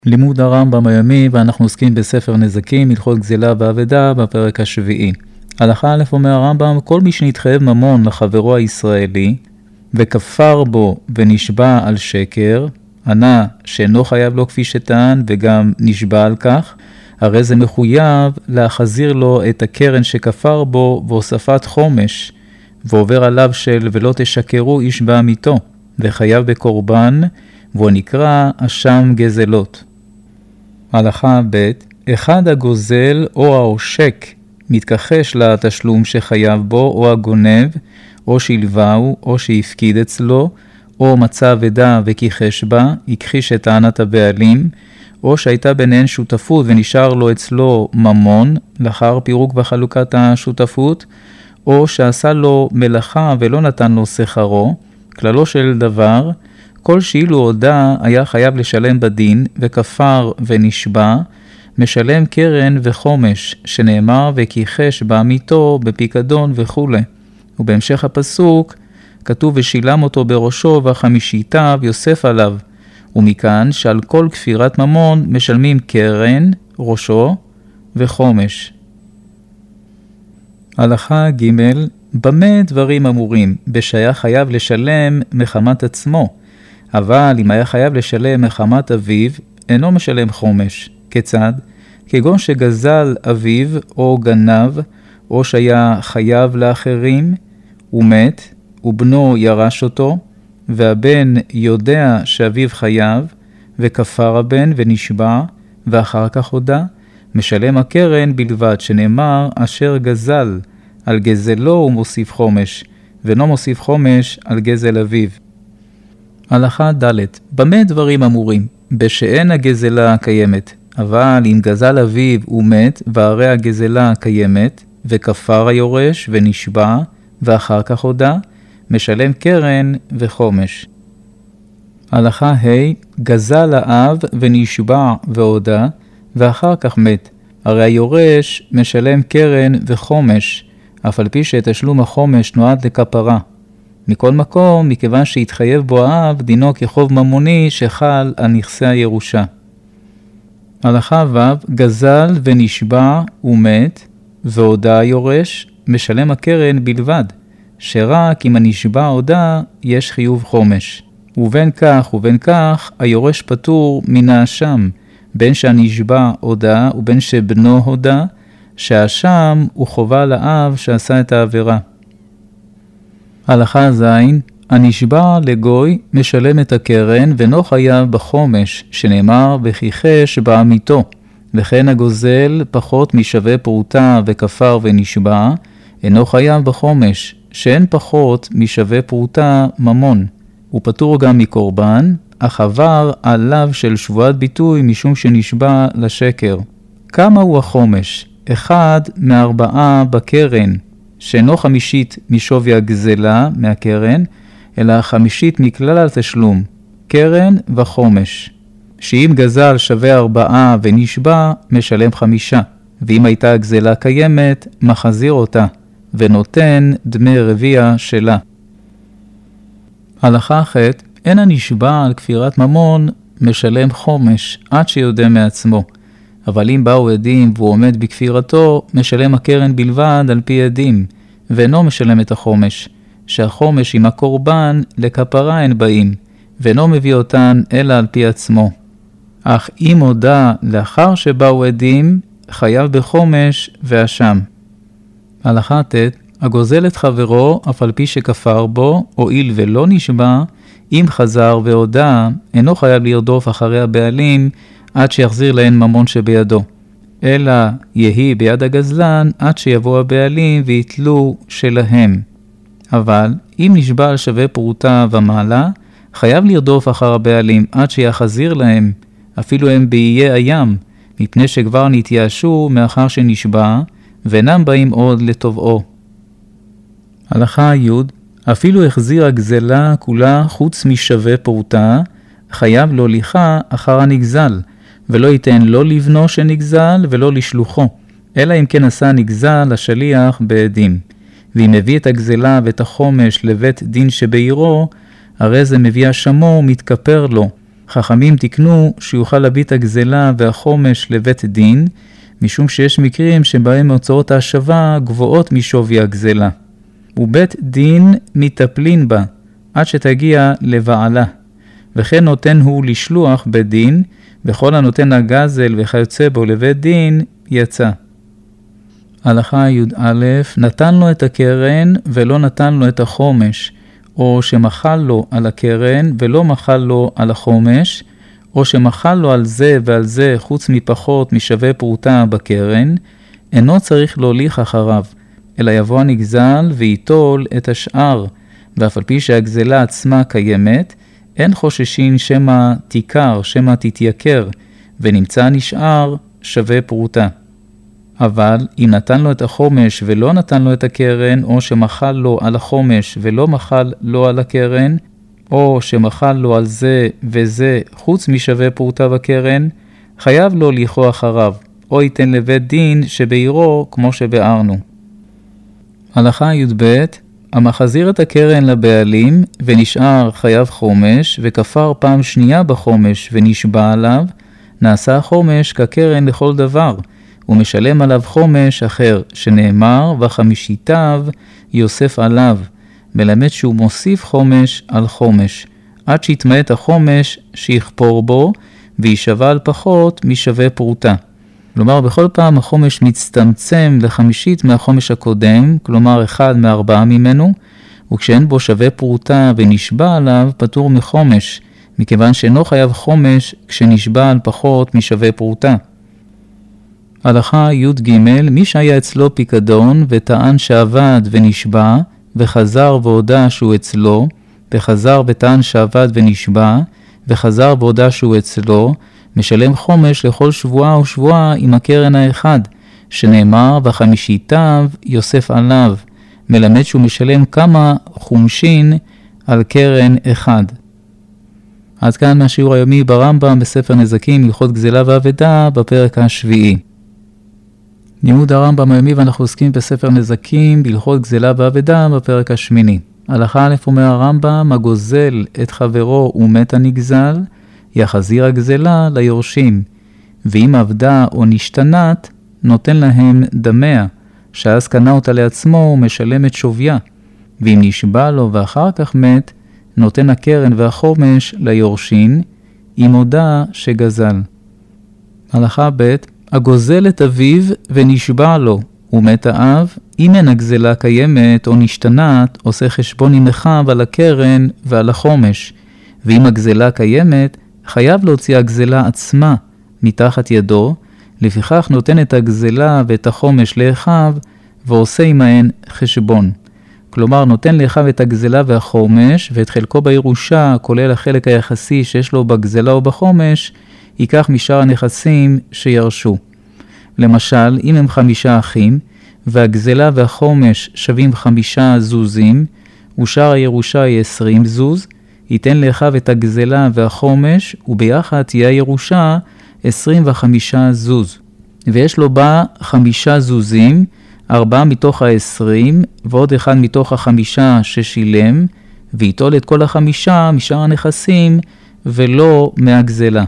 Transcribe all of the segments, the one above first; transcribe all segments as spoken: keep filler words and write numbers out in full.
לימוד הרמב"ם היומי, ואנחנו עוסקים בספר נזקים, הלכות גזלה ואבדה, בפרק השביעי. הלכה א' אומר הרמב"ם, כל מי שנתחייב ממון לחברו הישראלי, וכפר בו ונשבע על שקר, ענה שאינו חייב לו כפי שטען, וגם נשבע על כך, הרי זה מחויב להחזיר לו את הקרן שכפר בו, והוספת חומש, ועובר עליו של ולא תשקרו איש בעמיתו, וחייב בקורבן, והוא נקרא אשם גזלות. הלכה ב' אחד הגוזל או העושק מתכחש לתשלום שחייב בו, או הגונב, או שילבהו, או שהפקיד אצלו, או מצא אבדה וכיחש בה, הכחיש את טענת הבעלים, או שהייתה ביניהן שותפות ונשאר לו אצלו ממון, לאחר פירוק וחלוקת השותפות, או שעשה לו מלאכה ולא נתן לו שכרו, כללו של דבר, כל שאילו הודע היה חייב לשלם בדין, וכפר ונשבע, משלם קרן וחומש, שנאמר וכיחש בעמיתו בפיקדון וכו'. ובהמשך הפסוק כתוב ושילם אותו בראשו והחמישיתיו יוסף עליו, ומכאן שעל כל כפירת ממון משלמים קרן, ראשו וחומש. הלכה ג' במה דברים אמורים? בשהיה חייב לשלם מחמת עצמו, אבל אם היה חייב לשלם מחמת אביו, אינו משלם חומש. כיצד? כגון שגזל אביו או גנב, או שהיה חייב לאחרים, הוא מת, ובנו ירש אותו, והבן יודע שאביו חייב, וכפר הבן ונשבע, ואחר כך הודע, משלם הקרן בלבד, שנאמר אשר גזל, על גזלו הוא מוסיף חומש, ואינו מוסיף חומש על גזל אביו. הלכה ד' במה דברים אמורים? בשאין הגזלה קיימת, אבל אם גזל אביו הוא מת, והרי הגזלה קיימת, וכפר היורש ונשבע, ואחר כך הודע, משלם קרן וחומש. הלכה ה' גזל האב ונשבע והודע, ואחר כך מת, הרי היורש משלם קרן וחומש, אף על פי שתשלום החומש נועד לכפרה. מכל מקום, מכיוון שהתחייב בו האב, דינו כחוב ממוני שחל על נכסי הירושה. הלכה ו' גזל ונשבע ומת, והודע היורש, משלם הקרן בלבד, שרק אם הנשבע הודע, יש חיוב חומש. ובין כך ובין כך, היורש פטור מן האשם, בין שהנשבע הודע ובין שבנו הודע, שהאשם הוא חובה לאב שעשה את העבירה. הלכה ז' הנשבע לגוי משלם את הקרן ואינו חייב בחומש, שנאמר וכיחש בעמיתו, וכן הגוזל פחות משווה פרוטה וכפר ונשבע, אינו חייב בחומש, שאין פחות משווה פרוטה ממון. הוא פטור גם מקורבן, אך עבר עליו של שבועת ביטוי משום שנשבע לשקר. כמה הוא החומש? אחד מארבעה בקרן, שאינו חמישית משווי הגזלה מהקרן, אלא חמישית מכלל התשלום, קרן וחומש. שאם גזל שווה ארבעה ונשבע, משלם חמישה, ואם הייתה הגזלה קיימת, מחזיר אותה, ונותן דמי רביע שלה. הלכה ח' אין הנשבע על כפירת ממון משלם חומש, עד שיודע מעצמו. אבל אם באו עדים והוא עומד בכפירתו, משלם הקרן בלבד על פי עדים, ואינו משלם את החומש, שהחומש עם הקורבן לכפרה אין באים, ואינו מביא אותן אלא על פי עצמו. אך אם הודע לאחר שבאו עדים, חייב בחומש ואשם. הלכה ט' הגוזל את חברו, אף על פי שכפר בו, הואיל ולא נשבע, אם חזר והודע, אינו חייב לרדוף אחרי הבעלים, עד שיחזיר להן ממון שבידו, אלא יהי ביד הגזלן עד שיבוא הבעלים ויתלו שלהם. אבל אם נשבע על שווה פרוטה ומעלה, חייב לרדוף אחר הבעלים עד שיחזיר להם, אפילו הם באיי הים, מפני שכבר נתייאשו מאחר שנשבע, ואינם באים עוד לתובעו. הלכה י' אפילו החזיר הגזלה כולה חוץ משווה פרוטה, חייב לו ליכה אחר הנגזל, ולא ייתן לא לבנו שנגזל ולא לשלוחו, אלא אם כן עשה נגזל השליח בעדים. ואם מביא את הגזלה ואת החומש לבית דין שבעירו, הרי זה מביא אשמו ומתכפר לו, חכמים תקנו שיוכל להביא את הגזלה והחומש לבית דין, משום שיש מקרים שבהם הוצאות ההשבה גבוהות משווי הגזלה. ובית דין מטפלין בה עד שתגיע לבעלה, וכן נותן הוא לשלוח בית דין, וכל הנותן הגזל וכיוצא בו לבית דין יצא. הלכה י"א, נתן לו את הקרן ולא נתן לו את החומש, או שמחל לו על הקרן ולא מחל לו על החומש, או שמחל לו על זה ועל זה חוץ מפחות משווה פרוטה בקרן, אינו צריך להוליך אחריו, אלא יבוא הנגזל ויטול את השאר, ואף על פי שהגזלה עצמה קיימת, אין חוששין שמה תיקר, שמה תתייקר, ונמצא נשאר שווה פרוטה. אבל אם נתן לו את החומש ולא נתן לו את הקרן, או שמחל לו על החומש ולא מחל לו על הקרן, או שמחל לו על זה וזה חוץ משווה פרוטה בקרן, חייב לו להוליכו אחריו, או ייתן לבית דין שבעירו כמו שבערנו. הלכה י"ב, המחזיר את הקרן לבעלים ונשאר חייב חומש, וכפר פעם שנייה בחומש ונשבע עליו, נעשה החומש כקרן לכל דבר, ומשלם עליו חומש אחר, שנאמר וחמישיתיו יוסף עליו, מלמד שהוא מוסיף חומש על חומש, עד שיתמעט החומש שיכפור בו, וישווה על פחות משווה פרוטה. כלומר, בכל פעם החומש מצטמצם לחמישית מהחומש הקודם, כלומר אחד מארבעה ממנו, וכשאין בו שווה פרוטה ונשבע עליו, פטור מחומש, מכיוון שאינו חייב חומש כשנשבע על פחות משווה פרוטה. הלכה י"ג, מי שהיה אצלו פיקדון וטען שעבד ונשבע, וחזר והודע שהוא אצלו, וחזר וטען שעבד ונשבע, וחזר והודע שהוא אצלו, משלם חומש לכל שבועה ושבועה עם הקרן האחד, שנאמר וחמישיתיו יוסף עליו, מלמד שהוא משלם כמה חומשין על קרן אחד. עד כאן מהשיעור היומי ברמב"ם בספר נזקים, הלכות גזלה ואבדה, בפרק השביעי. לימוד הרמב"ם היומי, ואנחנו עוסקים בספר נזקים, בהלכות גזלה ואבדה, בפרק השמיני. הלכה א' אומר הרמב"ם, הגוזל את חברו ומת הנגזל, יחזיר הגזלה ליורשים, ואם עבדה או נשתנת, נותן להם דמיה, שאז קנה אותה לעצמו ומשלם את שוויה, ואם נשבע לו ואחר כך מת, נותן הקרן והחומש ליורשים, אם הודע שגזל. הלכה ב' הגוזל את אביו ונשבע לו, ומת האב, אם אין הגזלה קיימת או נשתנת, עושה חשבון עם אחיו על הקרן ועל החומש, ואם הגזלה קיימת, חייב להוציא הגזלה עצמה מתחת ידו, לפיכך נותן את הגזלה ואת החומש לאחיו, ועושה עמהן חשבון. כלומר, נותן לאחיו את הגזלה והחומש, ואת חלקו בירושה, כולל החלק היחסי שיש לו בגזלה או בחומש, ייקח משאר הנכסים שירשו. למשל, אם הם חמישה אחים, והגזלה והחומש שווים חמישה זוזים, ושאר הירושה היא עשרים זוז, ייתן לאחיו את הגזלה והחומש, וביחד תהיה הירושה עשרים וחמישה זוז. ויש לו בה חמישה זוזים, ארבעה מתוך העשרים, ועוד אחד מתוך החמישה ששילם, ויטול את כל החמישה משאר הנכסים, ולא מהגזלה.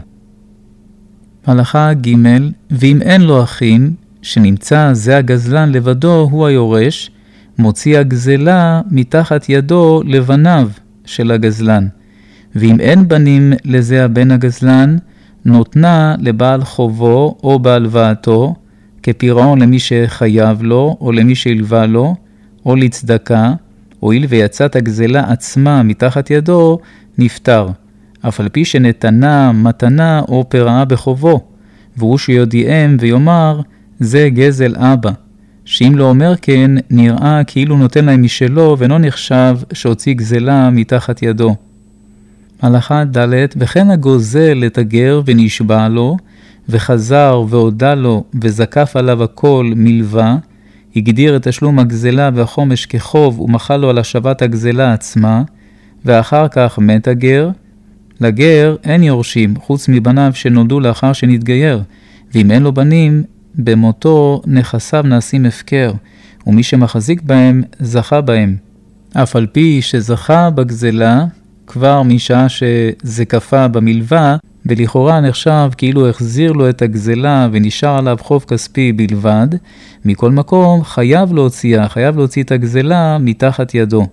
הלכה ג' ואם אין לו אחים, שנמצא זה הגזלן לבדו הוא היורש, מוציא הגזלה מתחת ידו לבניו של הגזלן. ואם אין בנים לזה הבן הגזלן, נותנה לבעל חובו או בהלוואתו, כפירעון למי שחייב לו או למי שהלווה לו, או לצדקה, הואיל ויצאת הגזלה עצמה מתחת ידו, נפטר. אף על פי שנתנה מתנה או פרעה בחובו, והוא שיודיעם ויאמר, זה גזל אבא. שאם לא אומר כן, נראה כאילו נותן להם משלו, ולא נחשב שהוציא גזלה מתחת ידו. הלכה ד' וכן הגוזל את הגר ונשבע לו, וחזר והודע לו וזקף עליו הכל מלווה, הגדיר את תשלום הגזלה והחומש כחוב ומחל לו על השבת הגזלה עצמה, ואחר כך מת הגר. לגר אין יורשים חוץ מבניו שנולדו לאחר שנתגייר, ואם אין לו בנים, במותו נכסיו נעשים הפקר, ומי שמחזיק בהם זכה בהם. אף על פי שזכה בגזלה, כבר משעה שזה קפה במלווה, ולכאורה נחשב כאילו החזיר לו את הגזלה ונשאר עליו חוב כספי בלבד, מכל מקום חייב להוציאה, חייב להוציא את הגזלה מתחת ידו.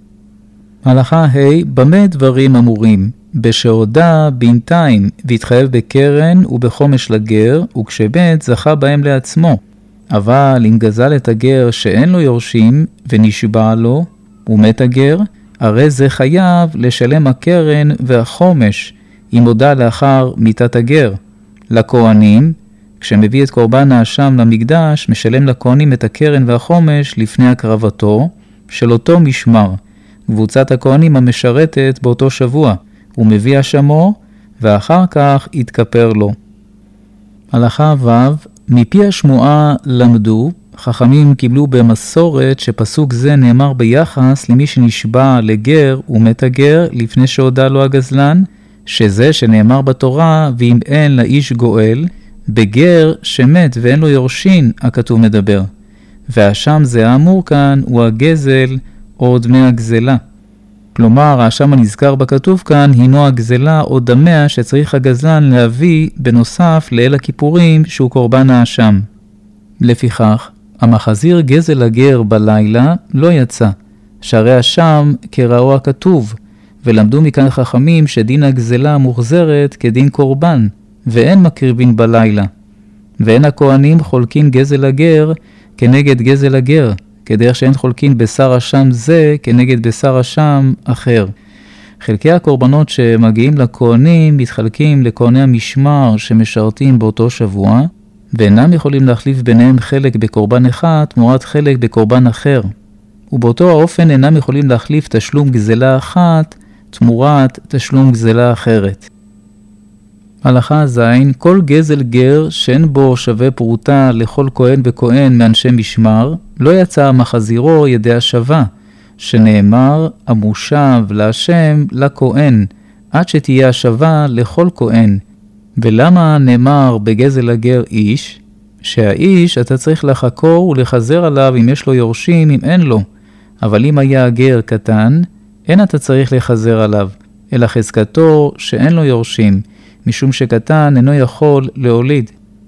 הלכה ה' במה דברים אמורים? בשעודה בינתיים והתחייב בקרן ובחומש לגר, וכשמת זכה בהם לעצמו. אבל אם גזל את הגר שאין לו יורשים ונשבע לו ומת הגר, הרי זה חייב לשלם הקרן והחומש, אם הודע לאחר מיתת הגר. לכהנים, כשמביא את קורבן האשם למקדש, משלם לכהנים את הקרן והחומש לפני הקרבתו של אותו משמר, קבוצת הכהנים המשרתת באותו שבוע, הוא מביא אשמו ואחר כך יתכפר לו. הלכה ו' מפי השמועה למדו, חכמים קיבלו במסורת שפסוק זה נאמר ביחס למי שנשבע לגר ומת הגר לפני שהודע לו הגזלן, שזה שנאמר בתורה ואם אין לאיש גואל, בגר שמת ואין לו יורשין הכתוב מדבר. והאשם זה האמור כאן הוא הגזל או דמי הגזלה. כלומר, האשם הנזכר בכתוב כאן הינו הגזלה או דמיה שצריך הגזלן להביא בנוסף לאל הכיפורים שהוא קורבן האשם. לפיכך, המחזיר גזל הגר בלילה לא יצא, שהרי האשם כראו הכתוב, ולמדו מכאן חכמים שדין הגזלה מוחזרת כדין קורבן, ואין מקריבין בלילה. ואין הכהנים חולקין גזל הגר כנגד גזל הגר, כדרך שאין חולקין בשר אשם זה כנגד בשר אשם אחר. חלקי הקורבנות שמגיעים לכהנים מתחלקים לכהני המשמר שמשרתים באותו שבוע, ואינם יכולים להחליף ביניהם חלק בקורבן אחד תמורת חלק בקורבן אחר. ובאותו האופן אינם יכולים להחליף תשלום גזלה אחת תמורת תשלום גזלה אחרת. הלכה ז' כל גזל גר שאין בו שווה פרוטה לכל כהן וכהן מאנשי משמר, לא יצא מחזירו ידי השווה, שנאמר המושב להשם לכהן, עד שתהיה השווה לכל כהן. ולמה נאמר בגזל הגר איש? שהאיש אתה צריך לחקור ולחזר עליו אם יש לו יורשים אם אין לו, אבל אם היה הגר קטן, אין אתה צריך לחזר עליו, אלא חזקתו שאין לו יורשים, משום שקטן אינו יכול להוליד.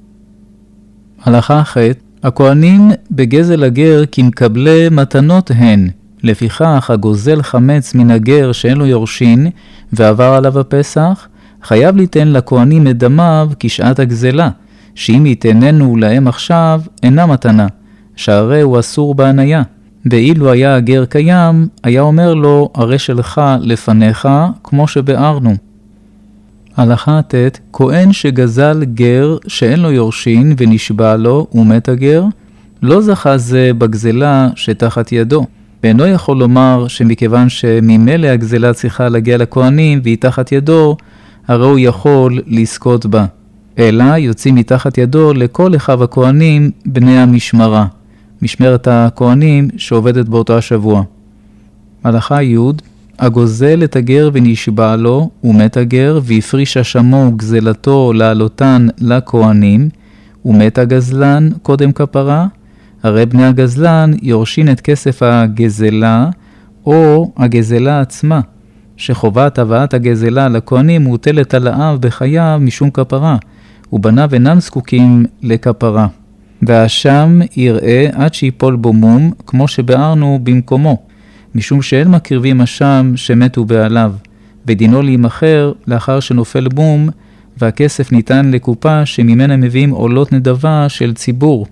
הלכה ח' הכהנים בגזל הגר כמקבלי מתנות הן, לפיכך הגוזל חמץ מן הגר שאין לו יורשין ועבר עליו הפסח, חייב ליתן לכהנים את דמיו כשעת הגזלה, שאם יתננו להם עכשיו אינה מתנה, שהרי הוא אסור בהניה. ואילו היה הגר קיים, היה אומר לו הרי שלך לפניך כמו שבארנו. הלכה ט' כהן שגזל גר שאין לו יורשין ונשבע לו ומת הגר, לא זכה זה בגזלה שתחת ידו, ואינו יכול לומר שמכיוון שממילא הגזלה צריכה להגיע לכהנים והיא תחת ידו, הרי הוא יכול לזכות בה, אלא יוצאים מתחת ידו לכל אחיו הכהנים בני המשמרה, משמרת הכהנים שעובדת באותו השבוע. הלכה י' הגוזל את הגר ונשבע לו ומת הגר והפריש אשמו גזלתו לעלותן לכהנים, ומת הגזלן קודם כפרה, הרי בני הגזלן יורשין את כסף הגזלה או הגזלה עצמה, שחובת הבאת הגזלה לכהנים מוטלת על האב בחייו משום כפרה, ובניו אינם זקוקים לכפרה. והאשם יראה עד שיפול בו מום, כמו שבארנו במקומו, משום שאין מקריבים אשם שמתו בעליו, ודינו להימכר לאחר שנופל מום, והכסף ניתן לקופה שממנה מביאים עולות נדבה של ציבור.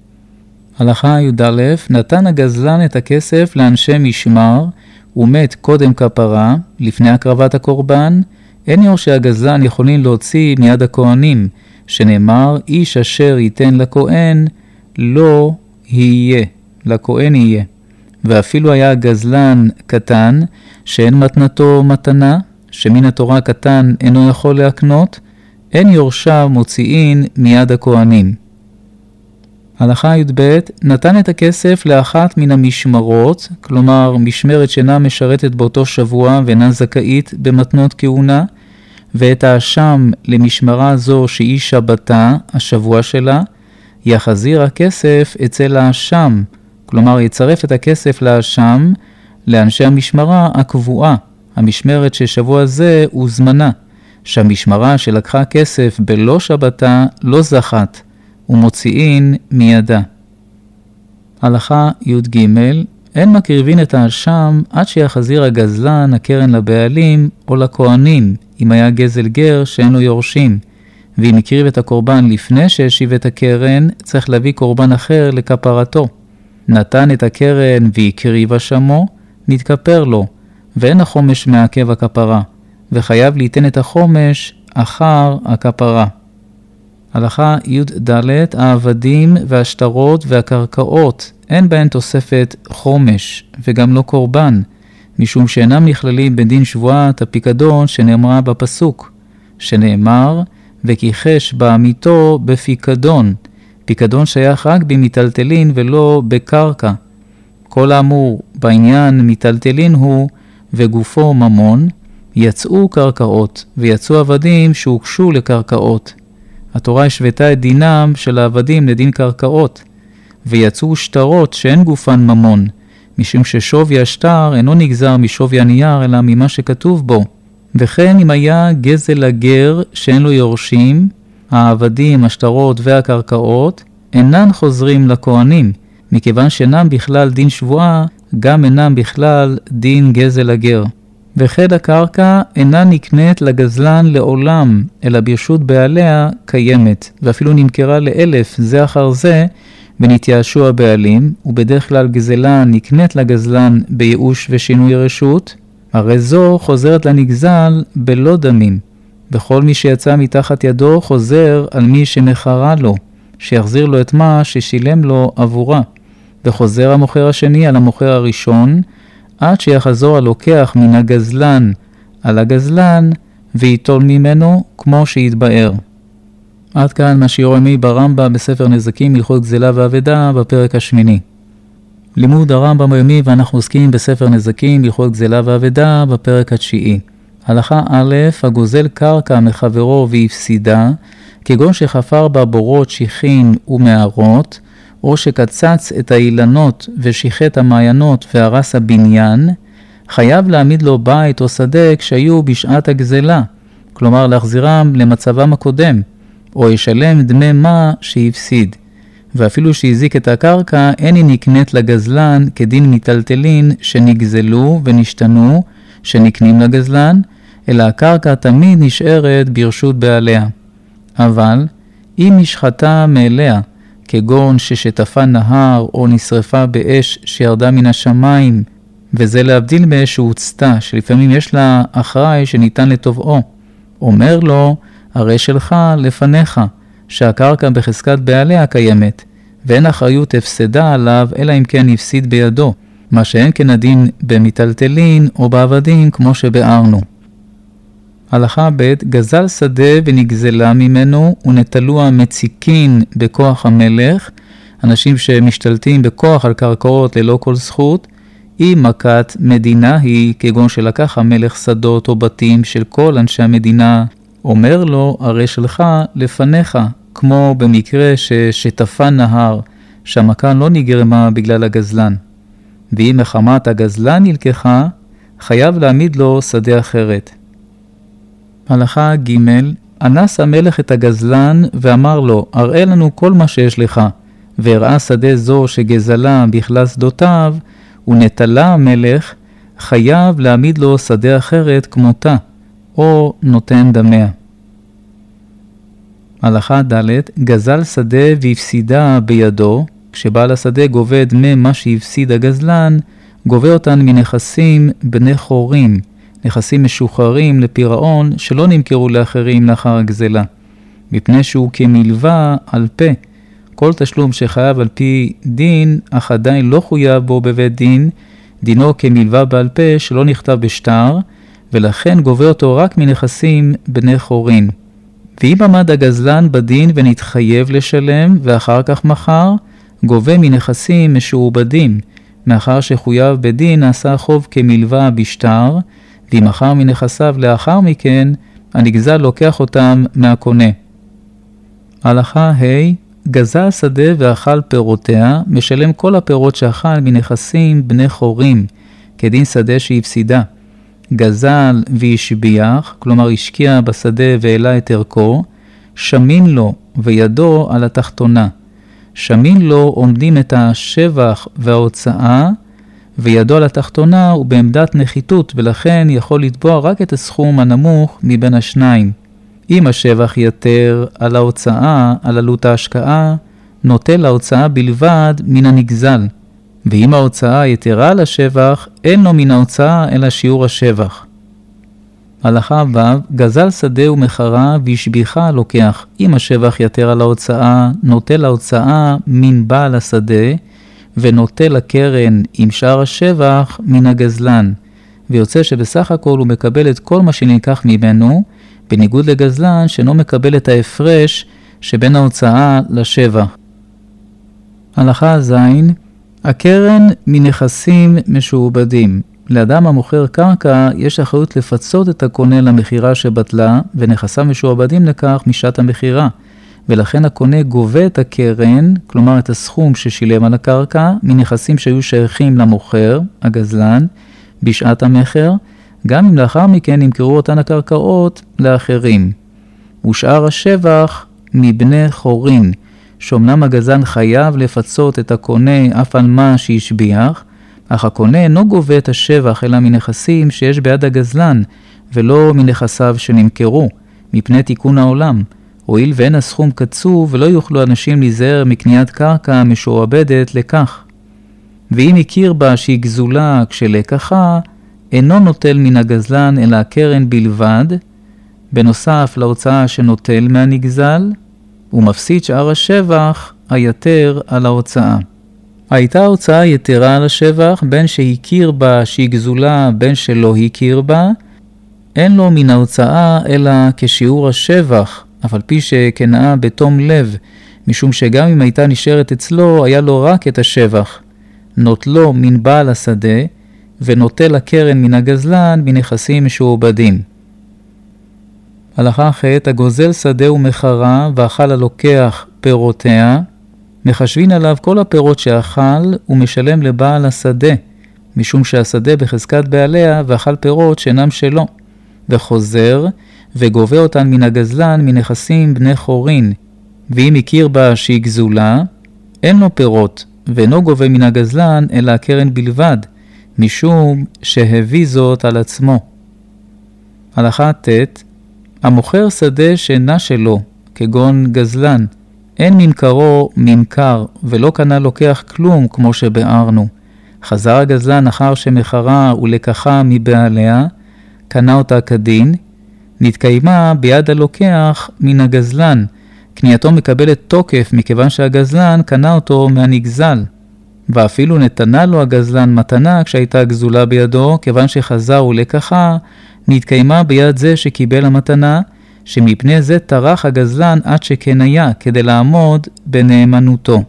הלכה י"א נתן הגזלן את הכסף לאנשי משמר, ומת קודם כפרה, לפני הקרבת הקורבן, אין יורשי הגזלן יכולים להוציא מיד הכהנים, שנאמר איש אשר ייתן לכהן לא יהיה, לכהן יהיה. ואפילו היה הגזלן קטן, שאין מתנתו מתנה, שמן התורה קטן אינו יכול להקנות, אין יורשיו מוציאין מיד הכהנים. הלכה י"ב נתן את הכסף לאחת מן המשמרות, כלומר משמרת שאינה משרתת באותו שבוע ואינה זכאית במתנות כהונה, ואת האשם למשמרה זו שהיא שבתה, השבוע שלה, יחזיר הכסף אצל האשם, כלומר יצרף את הכסף לאשם, לאנשי המשמרה הקבועה, המשמרת של שבוע זה הוא זמנה, שהמשמרה שלקחה כסף בלא שבתה לא זכת, ומוציאין מידה. הלכה י"ג, אין מקריבין את האשם עד שיחזיר הגזלן הקרן לבעלים או לכהנים, אם היה גזל גר שאין לו יורשים, ואם הקריב את הקורבן לפני שהשיב את הקרן, צריך להביא קורבן אחר לכפרתו. נתן את הקרן והקריב אשמו, נתכפר לו, ואין החומש מעכב הכפרה, וחייב ליתן את החומש אחר הכפרה. הלכה י"ד, העבדים והשטרות והקרקעות, אין בהן תוספת חומש, וגם לא קורבן, משום שאינם נכללים בדין שבועת הפיקדון שנאמרה בפסוק, שנאמר, וכיחש בעמיתו בפיקדון, פיקדון שייך רק במטלטלין ולא בקרקע. כל האמור בעניין מטלטלין הוא, וגופו ממון, יצאו קרקעות, ויצאו עבדים שהוקשו לקרקעות. התורה השוותה את דינם של העבדים לדין קרקעות, ויצאו שטרות שאין גופן ממון, משום ששווי השטר אינו נגזר משווי הנייר, אלא ממה שכתוב בו. וכן אם היה גזל הגר שאין לו יורשים, העבדים, השטרות והקרקעות אינן חוזרים לכהנים, מכיוון שאינם בכלל דין שבועה, גם אינם בכלל דין גזל הגר. וכן הקרקע אינה נקנית לגזלן לעולם, אלא ברשות בעליה קיימת, ואפילו נמכרה לאלף זה אחר זה, ונתייאשו הבעלים, ובדרך כלל גזלה נקנית לגזלן בייאוש ושינוי רשות, הרי זו חוזרת לנגזל בלא דמים. בכל מי שיצא מתחת ידו חוזר על מי שמכרה לו, שיחזיר לו את מה ששילם לו עבורה. וחוזר המוכר השני על המוכר הראשון, עד שיחזור הלוקח מן הגזלן על הגזלן, ויטול ממנו כמו שיתבאר. עד כאן מה שיעור יומי ברמב"ם בספר נזקים, הלכות גזלה ואבדה, בפרק השמיני. לימוד הרמב"ם היומי, ואנחנו עוסקים בספר נזקים, הלכות גזלה ואבדה, בפרק התשיעי. הלכה א', הגוזל קרקע מחברו והפסידה, כגון שחפר בה בורות, שיחין ומערות, או שקצץ את האילנות ושיחת המעיינות והרס הבניין, חייב להעמיד לו בית או שדה כשהיו בשעת הגזלה, כלומר להחזירם למצבם הקודם, או ישלם דמי מה שהפסיד. ואפילו שהזיק את הקרקע, אין היא נקנית לגזלן כדין מטלטלין שנגזלו ונשתנו, שנקנים לגזלן, אלא הקרקע תמיד נשארת ברשות בעליה. אבל אם נשחטה מאליה, כגון ששטפה נהר או נשרפה באש שירדה מן השמיים, וזה להבדיל מאש שהוצתה, שלפעמים יש לה אחראי שניתן לטובעו, אומר לו, הרי שלך לפניך, שהקרקע בחזקת בעליה קיימת, ואין אחריות הפסדה עליו, אלא אם כן הפסיד בידו, מה שאין כן הדין במטלטלין או בעבדים כמו שבארנו. הלכה ב', גזל שדה ונגזלה ממנו, ונטלוה מציקין בכוח המלך, אנשים שמשתלטים בכוח על קרקעות ללא כל זכות, היא מכת מדינה היא, כגון שלקח המלך שדות או בתים של כל אנשי המדינה, אומר לו, הרי שלך לפניך, כמו במקרה ששטפה נהר, שהמכה לא נגרמה בגלל הגזלן. ואם מחמת הגזלן נלקחה, חייב להעמיד לו שדה אחרת. הלכה ג', אנס המלך את הגזלן ואמר לו, הראה לנו כל מה שיש לך, והראה שדה זו שגזלה בכלל שדותיו, ונטלה המלך, חייב להעמיד לו שדה אחרת כמותה, או נותן דמיה. הלכה ד', גזל שדה והפסידה בידו, כשבעל השדה גובה דמי מה שהפסיד הגזלן, גובה אותן מנכסים בני חורים, נכסים משוחררים לפירעון שלא נמכרו לאחרים לאחר הגזלה, מפני שהוא כמלווה על פה. כל תשלום שחייב על פי דין, אך עדיין לא חויב בו בבית דין, דינו כמלווה בעל פה שלא נכתב בשטר, ולכן גובה אותו רק מנכסים בני חורין. ואם עמד הגזלן בדין ונתחייב לשלם, ואחר כך מחר, גובה מנכסים משועבדים, מאחר שחויב בדין נעשה חוב כמלווה בשטר, ואם מחר מנכסיו לאחר מכן, הנגזל לוקח אותם מהקונה. הלכה ה', גזל שדה ואכל פירותיה, משלם כל הפירות שאכל מנכסים בני חורים, כדין שדה שהפסידה. גזל והשביח, כלומר השקיע בשדה והעלה את ערכו, שמין לו וידו על התחתונה. שמין לו עומדים את השבח וההוצאה, וידו על התחתונה הוא בעמדת נחיתות, ולכן יכול לתבוע רק את הסכום הנמוך מבין השניים. אם השבח יתר על ההוצאה, על עלות ההשקעה, נוטל ההוצאה בלבד מן הנגזל. ואם ההוצאה יתרה על השבח, אין לו מן ההוצאה אלא שיעור השבח. הלכה ו' גזל שדה ומחרה והשביחה לוקח. אם השבח יתר על ההוצאה, נוטל ההוצאה מן בעל השדה, ונוטל הקרן עם שאר השבח מן הגזלן. ויוצא שבסך הכל הוא מקבל את כל מה שנלקח ממנו, בניגוד לגזלן שאינו מקבל את ההפרש שבין ההוצאה לשבח. הלכה ז' הקרן מנכסים משועבדים. לאדם המוכר קרקע יש אחריות לפצות את הקונה למחירה שבטלה, ונכסיו משועבדים לכך משעת המחירה. ולכן הקונה גובה את הקרן, כלומר את הסכום ששילם על הקרקע, מנכסים שהיו שייכים למוכר, הגזלן, בשעת המחר, גם אם לאחר מכן ימכרו אותן הקרקעות לאחרים. ושאר השבח מבני חורין, שאומנם הגזלן חייב לפצות את הקונה אף על מה שהשביח, אך הקונה אינו גובה את השבח אלא מנכסים שיש ביד הגזלן, ולא מנכסיו שנמכרו, מפני תיקון העולם. הואיל ואין הסכום קצוב ולא יוכלו אנשים להיזהר מקניית קרקע משועבדת לכך. ואם הכיר בה שהיא גזולה כשלקחה, אינו נוטל מן הגזלן אלא הקרן בלבד, בנוסף להוצאה שנוטל מהנגזל, ומפסיד שאר השבח היתר על ההוצאה. הייתה הוצאה יתרה על השבח, בין שהכיר בה שהיא גזולה, בין שלא הכיר בה, אין לו מן ההוצאה אלא כשיעור השבח, אף על פי שכנאה בתום לב, משום שגם אם הייתה נשארת אצלו, היה לו רק את השבח. נוטלו מן בעל השדה, ונוטל הקרן מן הגזלן מנכסים משועבדים. הלכה ח' הגוזל שדה ומחרה, ואכל הלוקח פירותיה, מחשבין עליו כל הפירות שאכל, ומשלם לבעל השדה, משום שהשדה בחזקת בעליה, ואכל פירות שאינם שלו. וחוזר, וגובה אותן מן הגזלן מנכסים בני חורין, ואם הכיר בה שהיא גזולה, אין לו פירות, ואינו גובה מן הגזלן אלא הקרן בלבד, משום שהביא זאת על עצמו. הלכה ט' המוכר שדה שאינה שלו, כגון גזלן, אין ממכרו ממכר, ולא קנה לוקח כלום כמו שבארנו. חזר הגזלן אחר שמחרה ולקחה מבעליה, קנה אותה כדין, נתקיימה ביד הלוקח מן הגזלן, קנייתו מקבלת תוקף מכיוון שהגזלן קנה אותו מהנגזל, ואפילו נתנה לו הגזלן מתנה כשהייתה גזולה בידו, כיוון שחזר ולקחה, נתקיימה ביד זה שקיבל המתנה, שמפני זה טרח הגזלן עד שכן היה, כדי לעמוד בנאמנותו.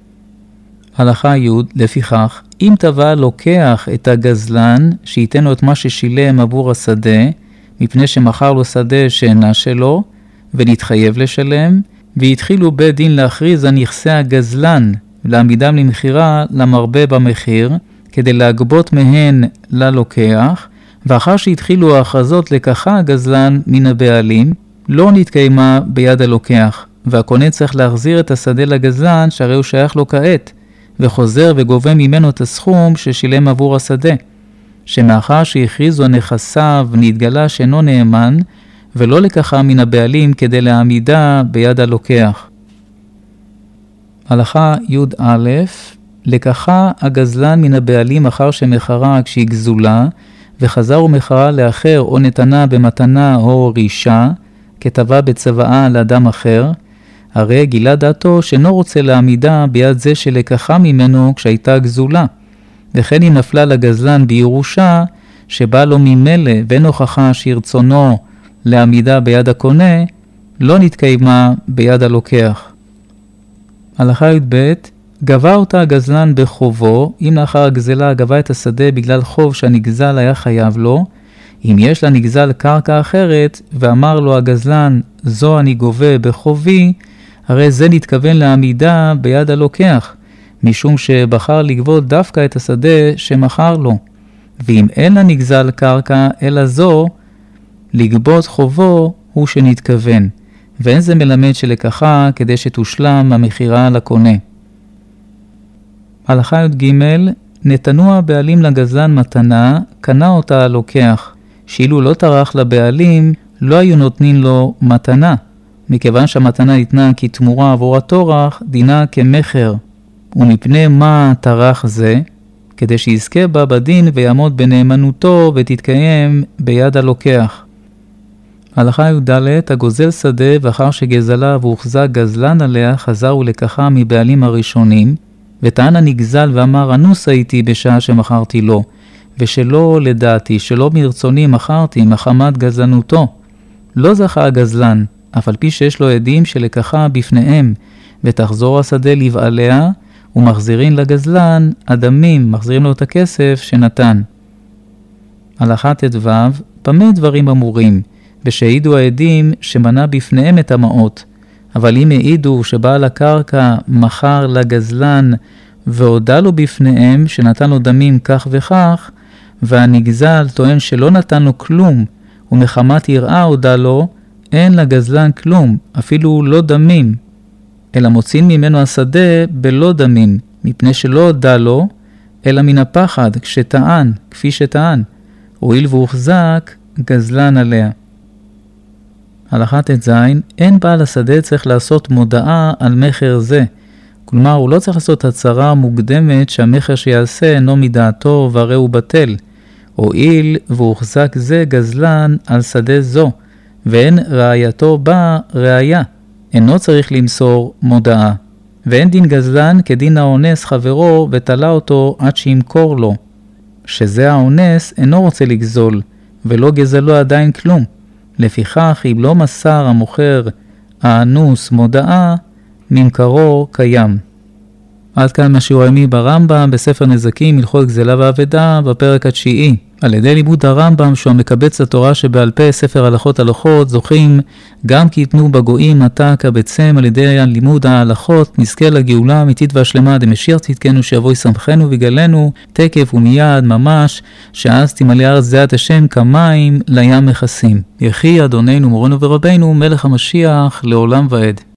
הלכה י' לפיכך, אם תבע לוקח את הגזלן, שייתן לו את מה ששילם עבור השדה, מפני שמכר לו שדה שאינה שלו, ונתחייב לשלם, והתחילו בית דין להכריז על נכסי הגזלן, להעמידם למחירה למרבה במחיר, כדי להגבות מהן ללוקח, ואחר שהתחילו ההכרזות לקחה הגזלן מן הבעלים, לא נתקיימה ביד הלוקח, והקונה צריך להחזיר את השדה לגזלן שהרי הוא שייך לו כעת, וחוזר וגובה ממנו את הסכום ששילם עבור השדה, שמאחר שהכריזו הנכסיו נתגלה שאינו נאמן, ולא לקחה מן הבעלים כדי להעמידה ביד הלוקח. הלכה י"א לקחה הגזלן מן הבעלים אחר שמחרה כשהיא גזולה, וחזר ומחרה לאחר או נתנה במתנה או רישה, כתבה בצוואה לאדם אחר, הרי גילה דעתו שאינו רוצה להעמידה ביד זה שלקחה ממנו כשהייתה גזולה, וכן אם נפלה לגזלן בירושה, שבא לו ממלא ואין הוכחה שרצונו להעמידה ביד הקונה, לא נתקיימה ביד הלוקח. הלכה י"ב גבה אותה הגזלן בחובו, אם לאחר הגזלה גבה את השדה בגלל חוב שהנגזל היה חייב לו, אם יש לנגזל קרקע אחרת, ואמר לו הגזלן, זו אני גובה בחובי, הרי זה נתכוון לעמידה ביד הלוקח, משום שבחר לגבות דווקא את השדה שמכר לו. ואם אין לה נגזל קרקע אלא זו, לגבות חובו הוא שנתכוון, ואין זה מלמד שלקחה כדי שתושלם המחירה לקונה. הלכה י"ג, נתנו הבעלים לגזלן מתנה, קנה אותה הלוקח, שאילו לא טרח לבעלים, לא היו נותנים לו מתנה, מכיוון שהמתנה ניתנה כתמורה עבור הטורח, דינה כמחר. ומפני מה טרח זה? כדי שיזכה בה בדין ויעמוד בנאמנותו ותתקיים ביד הלוקח. הלכה י"ד, הגוזל שדה ואחר שגזלה והוחזק גזלן עליה, חזר ולקחה מבעלים הראשונים, וטען הנגזל ואמר, אנוס הייתי בשעה שמכרתי לו, ושלא לדעתי, שלא מרצוני מכרתי מחמת גזלנותו. לא זכה הגזלן, אף על פי שיש לו עדים שלקחה בפניהם, ותחזור השדה לבעליה, ומחזירין לגזלן אדמים, מחזירים לו את הכסף שנתן. הלכה ט"ו, במה דברים אמורים? בשהעידו העדים שמנה בפניהם את המעות, אבל אם העידו שבעל הקרקע מכר לגזלן והודע לו בפניהם שנתן לו דמים כך וכך, והנגזל טוען שלא נתן לו כלום, ומחמת יראה הודע לו, אין לגזלן כלום, אפילו לא דמים, אלא מוצאים ממנו השדה בלא דמים, מפני שלא הודע לו, אלא מן הפחד, כשטען, כפי שטען, הואיל והוחזק גזלן עליה. הלכה ט"ז, אין בעל השדה צריך לעשות מודעה על מחר זה, כלומר הוא לא צריך לעשות הצהרה מוקדמת שהמחר שיעשה אינו מדעתו והרי הוא בטל, הואיל והוחזק זה גזלן על שדה זו, ואין ראייתו בה ראיה, אינו צריך למסור מודעה. ואין דין גזלן כדין האונס חברו ותלה אותו עד שימכור לו, שזה האונס אינו רוצה לגזול, ולא גזלו עדיין כלום. לפיכך אם לא מסר המוכר האנוס מודעה, ממכרו קיים. עד כאן מה שיעור היומי ברמב"ם בספר נזקים, הלכות גזלה ואבדה, בפרק התשיעי. על ידי לימוד הרמב"ם שהוא המקבץ התורה שבעל פה, ספר הלכות הלכות, זוכים גם כי יתנו בגויים עתה קבצם. על ידי לימוד ההלכות נזכה לגאולה אמיתית והשלמה דמשיח צדקנו, שיבוא ישמחנו ויגלנו תקף ומיד ממש, שאז תמלא הארץ דעת השם כמים לים מכסים. יחי אדוננו מורנו ורבנו מלך המשיח לעולם ועד.